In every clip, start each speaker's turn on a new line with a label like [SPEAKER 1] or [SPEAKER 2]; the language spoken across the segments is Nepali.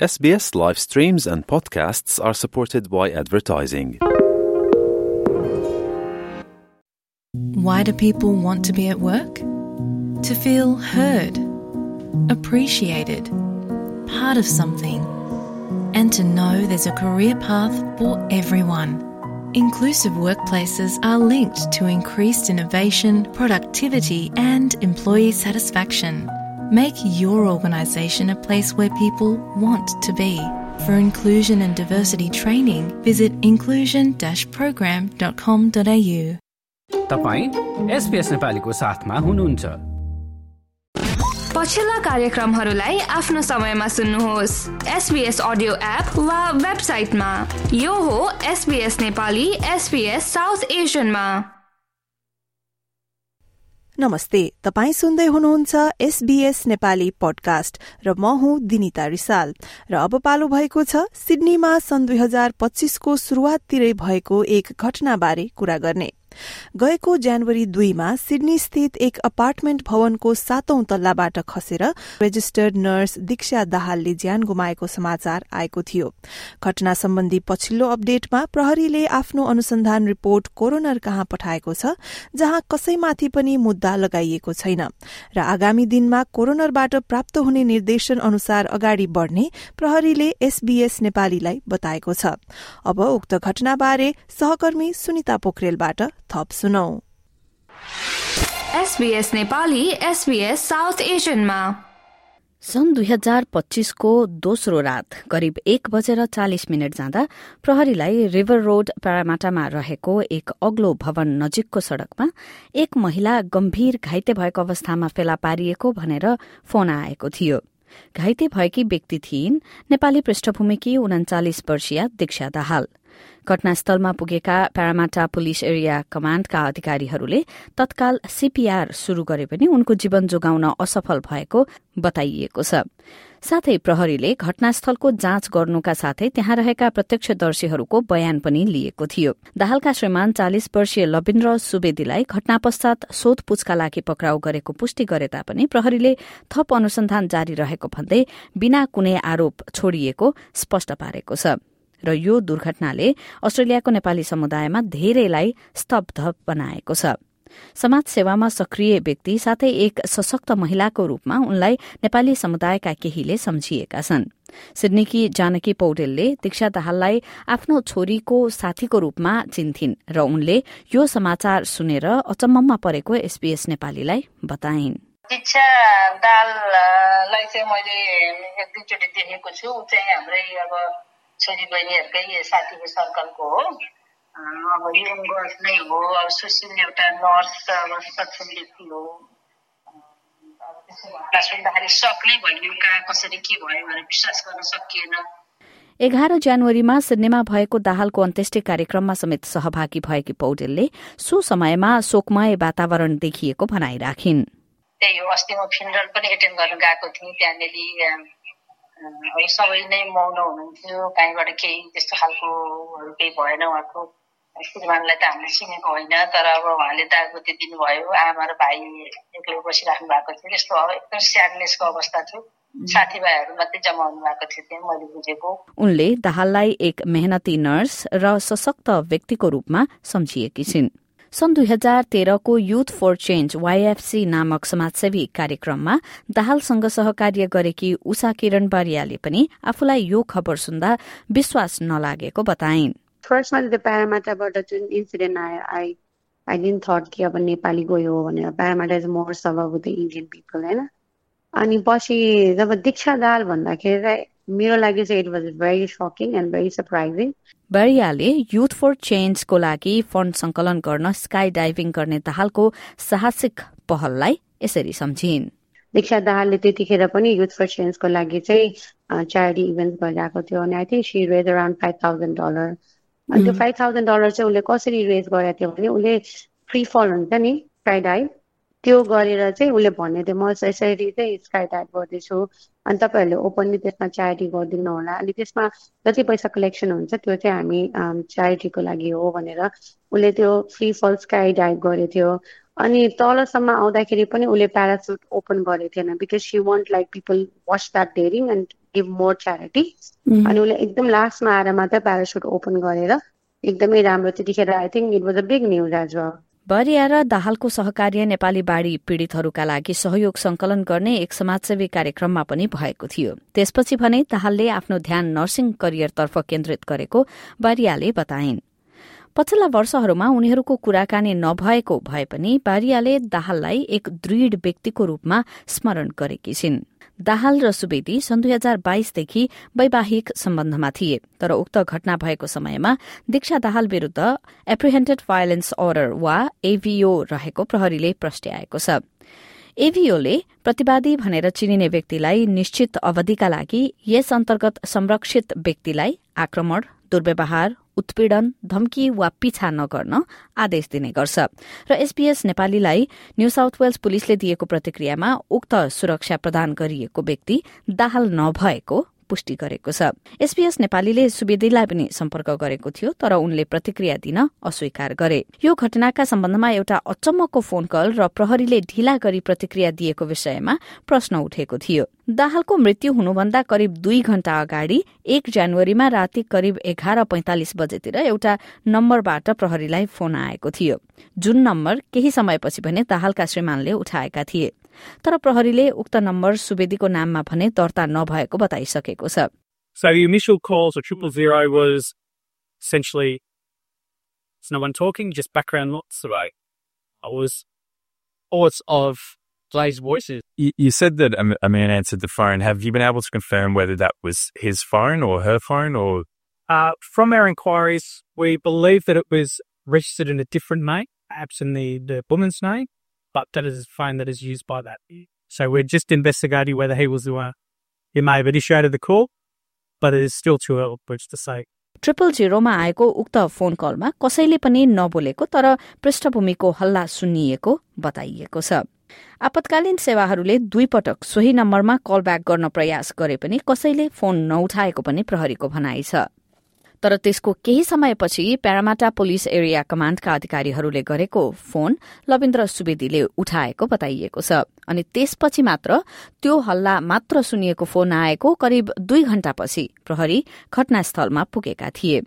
[SPEAKER 1] SBS live streams and podcasts are supported by advertising.
[SPEAKER 2] Why do people want to be at work? To feel heard, appreciated, part of something, and to know there's a career path for everyone. Inclusive workplaces are linked to increased innovation, productivity, and employee satisfaction. Make your organisation a place where people want to be. For inclusion and diversity training, visit inclusion-program.com.au.
[SPEAKER 3] तपाई SBS नेपालीको साथमा हुनुहुन्छ।
[SPEAKER 4] पछिल्ला कार्यक्रमहरूलाई आफ्नो समयमा सुन्नुहोस् SBS अडियो एप वा वेबसाइटमा। यो हो SBS नेपाली SBS साउथ एशियनमा।
[SPEAKER 5] नमस्ते, तपाई सुन्दै हुनुहुन्छ SBS नेपाली पडकास्ट र म हुँ दिनिता रिसाल र अब पालो भएको छ सिडनीमा सन् 2025 को शुरूआततिरै भएको एक घटनाबारे कुरा गर्ने। गएको जनवरी 2 मा सिडनी स्थित एक अपार्टमेन्ट भवनको 7औं तल्लाबाट खसेर रेजिस्टर्ड नर्स दीक्षा दाहालले ज्यान गुमाएको समाचार आएको थियो। घटना सम्बन्धी पछिल्लो अपडेटमा प्रहरीले आफ्नो अनुसन्धान रिपोर्ट कोरोनर कहाँ पठाएको छ, जहाँ कसैमाथि पनि मुद्दा लगाइएको छैन र आगामी दिनमा कोरोनरबाट प्राप्त हुने निर्देशन अनुसार अगाडि बढ़ने प्रहरीले SBS नेपालीलाई बताएको छ। अब उक्त घटनाबारे सहकर्मी सुनिता पोखरेलबाट थप सुनौ।
[SPEAKER 4] SBS नेपाली SBS साउथ एशियनमा
[SPEAKER 6] सन् 2025 को दोस्रो रात करिब 1:40 जाँदा प्रहरीलाई रिभर रोड प्यारामाटामा रहेको एक अग्लो भवन नजिकको सड़कमा एक महिला गम्भीर घाइते भएको अवस्थामा फेला पारिएको भनेर फोन आएको थियो। घाइते भएकी व्यक्ति थिइन् नेपाली पृष्ठभूमिकी 39 वर्षीय दीक्षा दाहाल। घटनास्थलमा पुगेका प्यारामाटा पुलिस एरिया कमाण्डका अधिकारीहरूले तत्काल CPR शुरू गरे पनि उनको जीवन जोगाउन असफल भएको बताइएको छ। साथै प्रहरीले घटनास्थलको जाँच गर्नुका साथै त्यहाँ रहेका प्रत्यक्षदर्शीहरूको बयान पनि लिएको थियो। दाहालका श्रीमान 40 वर्षीय लविन्द्र सुवेदीलाई घटना पश्चात सोधपूछका लागि पक्राउ गरेको पुष्टि गरे तापनि प्रहरीले थप अनुसन्धान जारी रहेको भन्दै बिना कुनै आरोप छोडिएको स्पष्ट पारेको छ र यो दुर्घटनाले अस्ट्रेलियाको नेपाली समुदायमा धेरैलाई स्तब्ध बनाएको छ। समाज सेवामा सक्रिय व्यक्ति साथै एक सशक्त महिलाको रूपमा उनलाई नेपाली समुदायका केहीले सम्झिएका छन्। सिडनीकी जानकी पौडेलले दीक्षा दाहाललाई आफ्नो छोरीको साथीको रूपमा चिन्थिन् र उनले यो समाचार सुनेर अचम्ममा परेको SBS नेपालीलाई बताइन्।
[SPEAKER 7] दीक्षा दाहाललाई चाहिँ मैले एक दुईचोटि देखेको छु। उ चाहिँ हाम्रै अब छोरी बहिनीहरूकै साथीको सर्कलको हो। अब यङ गर्ल्स नै हो। अब सुशील एउटा नर्स सक्षम व्यक्ति हो। अब त्यसो भन्दा सुन्दाखेरि सक नै भयो, कहाँ कसरी के भयो भनेर विश्वास गर्न सकिएन।
[SPEAKER 6] 11 जनवरीमा सिडनीमा भएको दाहालको अन्त्येष्टि कार्यक्रममा समेत सहभागी भएकी पौडेलले सो समयमा शोकमय वातावरण देखिएको भनाइराखिन्।
[SPEAKER 7] त्यही हो, अस्ति म फिनरल पनि एटेन्ड गर्न गएको थिएँ। त्यहाँनिर सबै नै मौन हुनुहुन्थ्यो। कहीँबाट केही त्यस्तो खालको केही भएन। उहाँको श्रीमानलाई त हामीले चिनेको होइन, तर अब उहाँले दागबत्ती दिनुभयो। आमा र भाइ एक्लै बसिराख्नु भएको थियो। त्यस्तो एकदम स्याडनेसको अवस्था थियो। साथीभाइहरू मात्रै जम्मा हुनु भएको थियो त्यहाँ, मैले बुझेको। उनले
[SPEAKER 6] दाहाललाई एक मेहनती नर्स र सशक्त व्यक्तिको रूपमा सम्झिएकी छिन्। सन् 2013 को युथ फर चेन्ज YFC नामक समाजसेवी कार्यक्रममा दाहालसँग सहकार्य गरेकी उषा किरण बारियाले पनि आफूलाई यो खबर सुन्दा विश्वास नलागेको बताइन्।
[SPEAKER 8] फर्स्टमा त प्यारामाटाबाट जुन इन्सिडेन्ट आयो, आई डिडन्ट थट कि अब नेपाली गयो भनेर। Parramatta is more serve with the Indian people हैन। अनि पछि जब दीक्षा दाहाल भन्दाखेरि मेरो लागि चाहिँ it was very shocking and very surprising.
[SPEAKER 6] बारियाले युथ फर चेन्जको लागि फण्ड संकलन गर्न स्काई डाइभिङ गर्ने दाहालको साहसिक पहललाई यसरी सम्झिन्।
[SPEAKER 8] दीक्षा दाहालले त्यतिखेर पनि युथ फर चेन्जको लागि चाहिँ च्यारिटी इभेन्ट गरिरहेको थियो अनि I think she raise around $5,000। अनि त्यो $5,000 चाहिँ उसले कसरी रेज गरेको थियो भने उसले फ्री फल हुन्छ नि स्काई डाइभ, त्यो गरेर चाहिँ उसले भन्ने थियो म यसरी चाहिँ स्काई डाइभ गर्दैछु अनि तपाईँहरूले ओपनली त्यसमा च्यारिटी गरिदिनु होला। अनि त्यसमा जति पैसा कलेक्सन हुन्छ त्यो चाहिँ हामी च्यारिटीको लागि हो भनेर उसले त्यो फ्री फल स्काई डाइभ गरेको थियो। अनि तलसम्म आउँदाखेरि पनि उसले प्यारासुट ओपन गरेको थिएन because she want like people watch that daring and give more charity अनि उसले एकदम लास्टमा आएर मात्र प्यारासुट ओपन गरेर एकदमै राम्रो त्यतिखेर I think it was a big news as well.
[SPEAKER 6] बरिया र दाहालको सहकार्य नेपाली बाढी पीड़ितहरूका लागि सहयोग संकलन गर्ने एक समाजसेवी कार्यक्रममा पनि भएको थियो। त्यसपछि भने दाहालले आफ्नो ध्यान नर्सिङ करियरतर्फ केन्द्रित गरेको बारियाले बताइन्। पछिल्ला वर्षहरूमा उनीहरूको कुराकानी नभएको भए पनि बारियाले दाहाललाई एक दृढ व्यक्तिको रूपमा स्मरण गरेकी छिन्। दाहाल र सुवेदी सन् 2022देखि वैवाहिक सम्बन्धमा थिए, तर उक्त घटना भएको समयमा दीक्षा दाहाल विरूद्ध एप्रिहेन्डेड भायोलेन्स अर्डर वा एभीओ रहेको प्रहरीले प्रस्ट्याएको छ। एभीओले प्रतिवादी भनेर चिनिने व्यक्तिलाई निश्चित अवधिका लागि यस अन्तर्गत संरक्षित व्यक्तिलाई आक्रमण, दुर्व्यवहार, उत्पीड़न, धम्की वा पिछा नगर्न आदेश दिने गर्छ र एसबीएस नेपालीलाई न्यू साउथ वेल्स पुलिसले दिएको प्रतिक्रियामा उक्त सुरक्षा प्रदान गरिएको व्यक्ति दाहाल नभएको पुष्टि गरेको छ। एसबीएस नेपालीले सुवेदीलाई पनि सम्पर्क गरेको थियो, तर उनले प्रतिक्रिया दिन अस्वीकार गरे। यो घटनाका सम्बन्धमा एउटा अचम्मको फोन कल र प्रहरीले ढिला गरी प्रतिक्रिया दिएको विषयमा प्रश्न उठेको थियो। दाहालको मृत्यु हुनुभन्दा करिब 2 घण्टा अगाडि 1 जनवरीमा राति करिब 11:45 बजेतिर एउटा नम्बरबाट प्रहरीलाई फोन आएको थियो, जुन नम्बर केही समयपछि भने दाहालका श्रीमानले उठाएका थिए। तर प्रहरीले उक्त नम्बर सुवेदीको नाममा भने दर्ता नभएको बताइसकेको छ।
[SPEAKER 9] So the initial call to 000 was essentially there's no one talking, just background lots away. I was thoughts of Blaze voices.
[SPEAKER 10] You said that a man answered the phone. Have you been able to confirm whether that was his phone or her phone or?
[SPEAKER 9] From our inquiries, we believe that it was registered in a different name, perhaps in the woman's name, but that is a phone that is used by that. So we're just investigating whether he was the one who may have initiated the call, but it is still too early to say.
[SPEAKER 6] 000 मा आएको उक्त फोन कलमा कसैले पनि नबोलेको तर पृष्ठभूमिको हल्ला सुनिएको बताइएको छ। आपतकालीन सेवाहरूले 2 पटक सोही नम्बरमा कल ब्याक गर्न प्रयास गरे पनि कसैले फोन नउठाएको पनि प्रहरीको भनाइ छ। तर त्यसको केही समयपछि प्यारामाटा पुलिस एरिया कमाण्डका अधिकारीहरूले गरेको फोन लविन्द्र सुवेदीले उठाएको बताइएको छ। अनि त्यसपछि मात्र त्यो हल्ला मात्र सुनिएको फोन आएको करिब 2 घण्टापछि प्रहरी घटनास्थलमा पुगेका थिए।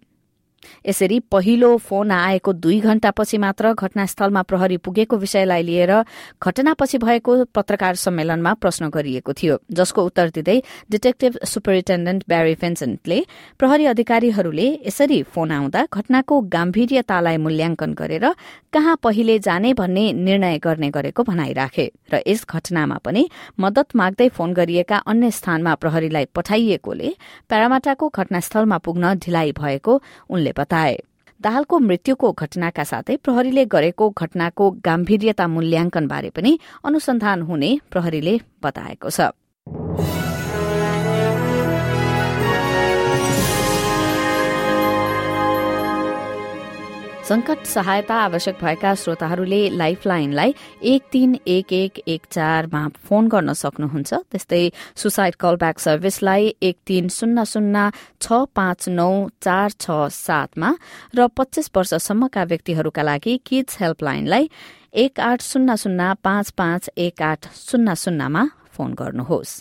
[SPEAKER 6] यसरी पहिलो फोन आएको 2 घण्टापछि मात्र घटनास्थलमा प्रहरी पुगेको विषयलाई लिएर घटनापछि भएको पत्रकार सम्मेलनमा प्रश्न गरिएको थियो, जसको उत्तर दिँदै डिटेक्टिभ सुपरिन्टेन्डेन्ट ब्यारी फेन्सनले प्रहरी अधिकारीहरूले यसरी फोन आउँदा घटनाको गम्भीर्यतालाई मूल्याङ्कन गरेर कहाँ पहिले जाने भन्ने निर्णय गर्ने गरेको भनाइराखे र यस घटनामा पनि मद्दत माग्दै फोन गरिएका अन्य स्थानमा प्रहरीलाई पठाइएकोले प्यारामाटाको घटनास्थलमा पुग्न ढिलाइ भएको उनले बताए। दाहालको मृत्युको घटनाका साथै प्रहरीले गरेको घटनाको गम्भीर्यता मूल्याङ्कन बारे पनि अनुसन्धान हुने प्रहरीले बताएको छ। संकट सहायता आवश्यक भएका श्रोताहरूले लाइफलाइनलाई 131114 मा फोन गर्न सक्नुहुन्छ। त्यस्तै सुसाइड कलब्याक सर्भिसलाई 1300659467 मा र 25 वर्षसम्मका व्यक्तिहरूका लागि किड्स हेल्पलाइनलाई 1800551800 मा फोन गर्नुहोस्।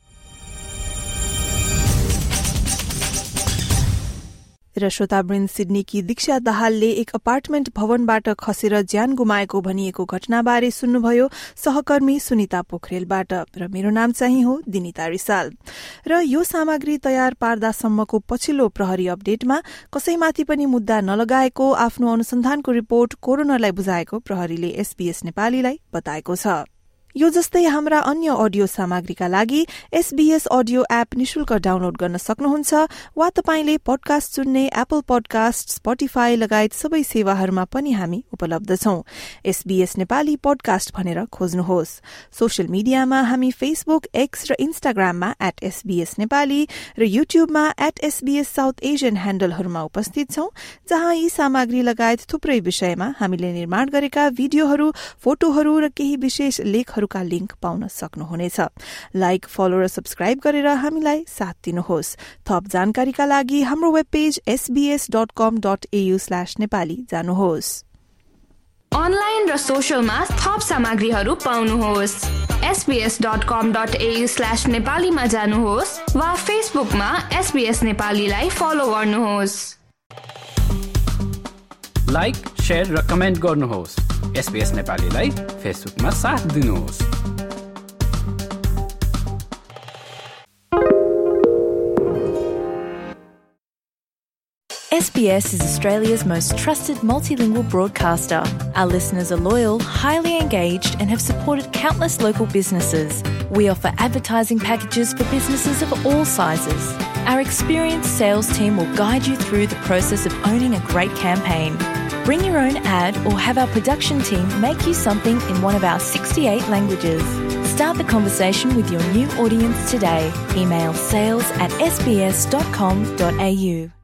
[SPEAKER 5] र श्रोतावृन्द, सिडनीकी दीक्षा दाहालले एक अपार्टमेन्ट भवनबाट खसेर ज्यान गुमाएको भनिएको घटनाबारे सुन्नुभयो सहकर्मी सुनिता पोखरेलबाट र मेरो नाम चाहिँ हो दिनिता रिसाल। र यो सामग्री तयार पार्दासम्मको पछिल्लो प्रहरी अपडेटमा कसैमाथि पनि मुद्दा नलगाएको आफ्नो अनुसन्धानको रिपोर्ट कोरोनरलाई बुझाएको प्रहरीले एसबीएस नेपालीलाई बताएको छ। यो जस्तै हाम्रा अन्य अडियो सामग्रीका लागि एसबीएस अडियो एप निशुल्क डाउनलोड गर्न सक्नुहुन्छ वा तपाईले पडकास्ट सुन्ने एप्पल पडकास्ट, स्पोटिफाई लगायत सबै सेवाहरूमा पनि हामी उपलब्ध छौं। एसबीएस नेपाली पडकास्ट भनेर खोज्नुहोस्। सोशल मिडियामा हामी फेसबुक, एक्स र इन्स्टाग्राममा @SBS नेपाली र युट्युबमा @SBS साउथ एशियन ह्यान्डलहरूमा उपस्थित छौं, जहाँ यी सामग्री लगायत थुप्रै विषयमा हामीले निर्माण गरेका भिडियोहरू, फोटोहरू र केही विशेष लेखहरू का लिंक पाउन सक्नुहुनेछ। लाइक, फलो र सब्स्क्राइब गरेर हामीलाई साथ दिनुहोस्। थप जानकारीका लागि हाम्रो वेब पेज sbs.com.au/nepali जानुहोस्।
[SPEAKER 4] अनलाइन र सोशलमा थप सामग्रीहरू पाउनुहोस्। sbs.com.au/नेपालीमा जानुहोस् वा फेसबुकमा SBS नेपालीलाई फलो गर्नुहोस्।
[SPEAKER 3] लाइक, शेयर र कमेन्ट गर्नुहोस्। SBS नेपालीलाई फेसबुकमा साथ दिनुहोस्।
[SPEAKER 2] SBS is Australia's most trusted multilingual broadcaster. Our listeners are loyal, highly engaged, and have supported countless local businesses. We offer advertising packages for businesses of all sizes. Our experienced sales team will guide you through the process of owning a great campaign. Bring your own ad or have our production team make you something in one of our 68 languages. Start the conversation with your new audience today. Email sales@sbs.com.au.